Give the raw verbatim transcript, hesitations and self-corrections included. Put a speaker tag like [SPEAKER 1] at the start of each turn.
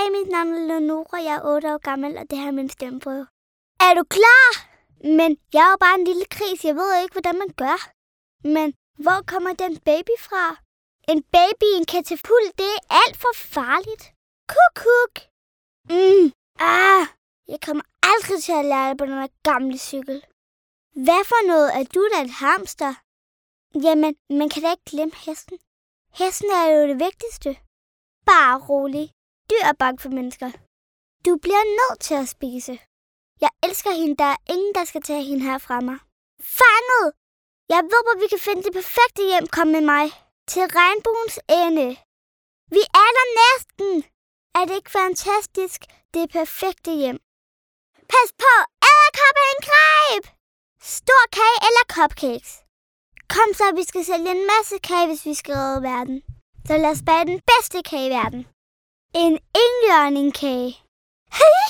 [SPEAKER 1] Hej, mit navn er Leonora, jeg er otte år gammel, og det her er min stemmeprøve. Er du klar? Men jeg er jo bare en lille gris, jeg ved ikke, hvordan man gør. Men hvor kommer den baby fra? En baby i en katapult, det er alt for farligt. Kuk-kuk. Mm. Ah, jeg kommer aldrig til at lære det på den her gamle cykel. Hvad for noget? Er du da et hamster? Jamen, man kan da ikke glemme hesten. Hesten er jo det vigtigste. Bare rolig. Dyr er bange for mennesker. Du bliver nødt til at spise. Jeg elsker hende, der er ingen, der skal tage hende her fra mig. Fanget! Jeg ved, hvor vi kan finde det perfekte hjem. Kom med mig. Til regnbuens ende. Vi er der næsten. Er det ikke fantastisk? Det perfekte hjem. Pas på! Edderkoppen greb! Stor kage eller cupcakes? Kom så, vi skal sælge en masse kage, hvis vi skal redde verden. Så lad os bage den bedste kage i verden. En enhjørningkage.